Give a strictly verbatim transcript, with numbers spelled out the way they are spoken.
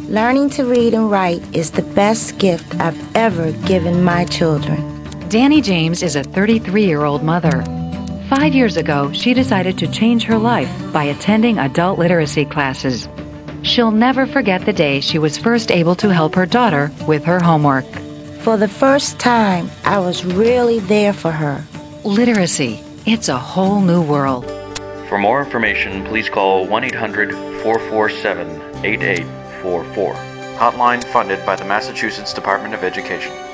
Learning to read and write is the best gift I've ever given my children. Danny James is a thirty-three-year-old mother. Five years ago, she decided to change her life by attending adult literacy classes. She'll never forget the day she was first able to help her daughter with her homework. For the first time, I was really there for her. Literacy. It's a whole new world. For more information, please call one eight hundred, four four seven, eight eight four four. Hotline funded by the Massachusetts Department of Education.